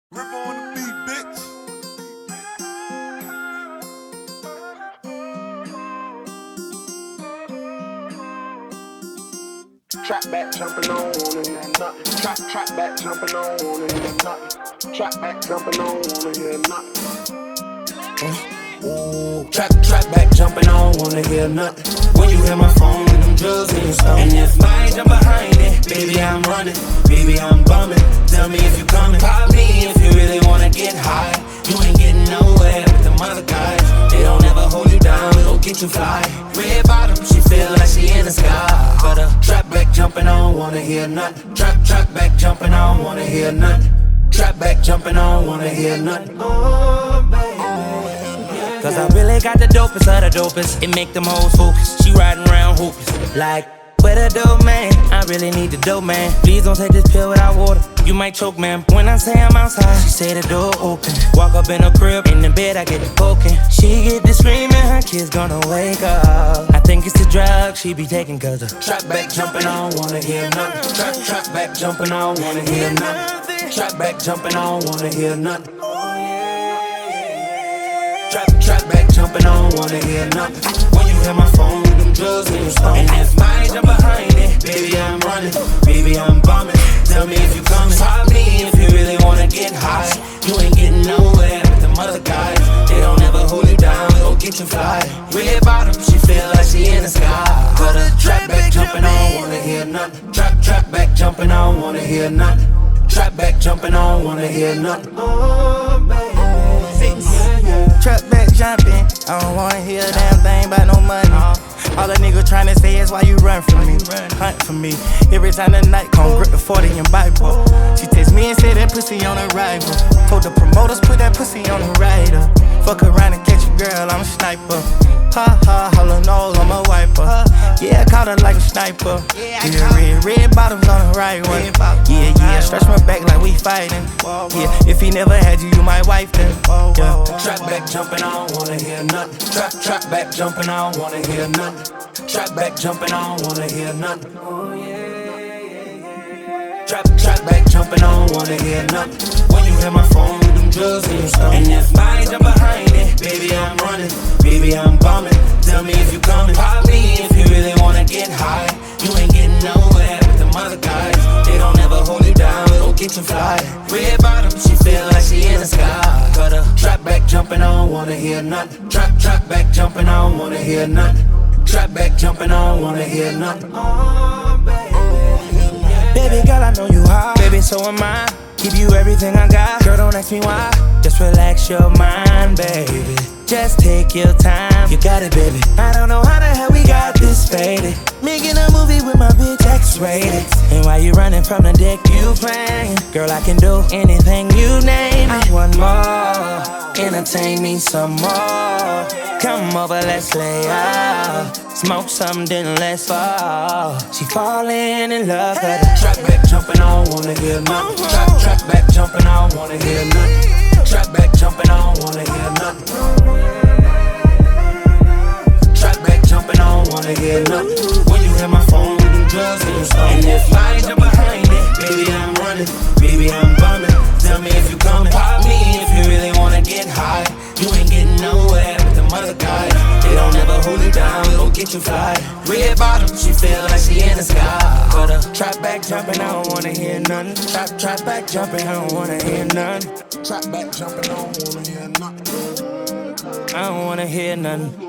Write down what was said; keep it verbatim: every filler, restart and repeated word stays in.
Rip on the beat, bitch. Trap back jumping on, wanna hear nothing. Trap, trap back jumping on, wanna hear nothing. Trap back jumping on, wanna hear nothing. Ooh, trap, trap back jumping on, wanna hear nothing. When you hear my phone and them drugs in your stomach. And if I jump behind it, baby I'm running, baby I'm bumming. Tell me if you coming, pop me if you really wanna get high. You ain't getting nowhere with them other guys. They don't ever hold you down, they'll get you fly. Red bottom, she feel like she in the sky. But a trap back jumping on, wanna hear nothing. Trap, trap back jumping on, wanna hear nothing. Trap back jumping on, wanna hear nothing. Oh, baby. Cause I really got the dopest of the dopest. It make them hoes focus. She riding around hopeless. Like, where the dope man? I really need the dope man. Please don't take this pill without water. You might choke, man. When I say I'm outside, she say the door open. Walk up in her crib, in the bed I get the poking. She get the screaming, her kids gonna wake up. I think it's the drug she be taking cause the trap back jumping on, wanna hear nothing. Trap, trap back jumping on, wanna hear nothing. Trap back jumping on, wanna hear nothing. Trap, trap back jumping on, wanna hear nothing. When you hear my phone, them drugs in your stomach. And if I jump behind it, baby I'm running, baby I'm bumming. Tell me if you coming, pop me if you really wanna get high. You ain't getting nowhere with them other guys. They don't ever hold you down, they'll get you fly. Red bottom, she feel like she in the sky. But a trap back jumping on, wanna hear nothing. Trap, trap back jumping on, wanna hear nothing. Trap back jumping on, wanna hear nothing. Oh, baby. Trap back jumping, I don't wanna hear a damn thing about no money. All a nigga tryna say is why you run from me, hunt for me. Every time the night come, grip the forty and Bible. She text me and say that pussy on arrival. Told the promoters put that pussy on the rider. Fuck around and catch you, girl, I'm a sniper. Ha ha, hollow nose, I'm a wiper. Yeah, I caught her like a sniper. Yeah, red, red bottoms on the right one. Yeah, yeah, stretch my back like we fighting. Yeah, if he never had you, you my wife then. Yeah. Trap back jumping on, wanna hear nothing. Trap, trap back jumping on, wanna hear nothing. Trap back jumping on, wanna hear nothing. Trap, trap back jumping on, wanna hear nothing. When you hear my phone, them drugs in your stomach. And if I jump behind it, baby I'm running, baby I'm bumming. Tell me if you coming, pop me if you really wanna get high. You ain't getting nowhere with them other guys. They don't ever hold you down, they'll get you fly. Red bottom, she feel like she in the sky. Got a trap back jumping on, wanna hear nothing. Trap, trap back jumping on, wanna hear nothing. Trap back jumping on, wanna hear nothing. Oh, baby. Baby girl, I know you hot. Baby, so am I. Give you everything I got. Girl, don't ask me why. Just relax your mind, baby. Just take your time. You got it, baby. I don't know how the hell we got this faded. Making a movie with my bitch X-rated. And while you running from the deck, you playing. Girl, I can do anything you name it. I want more. Entertain me some more. Come over, let's lay out. Smoke some, then let's fall. She falling in love. Hey. Trap back jumping on, wanna hear nothing. Trap, trap back jumping on, wanna hear nothing. Trap back jumping on, wanna hear nothing. Trap back jumping on, wanna hear nothing. When you hear my phone, them drugs in your stomach. And if I jump behind it, baby I'm running, baby I'm bumming. Tell me if you coming, pop me if you really wanna get high. You ain't getting nowhere with them other guys. They don't ever hold you down, they'll get you fly. Red bottom, she feel like she in the sky. But a trap back jumping, I don't wanna hear nothing. Trap, trap back jumping, I don't wanna hear nothing. Trap back jumping, I don't wanna hear nothing. I don't wanna hear nothing.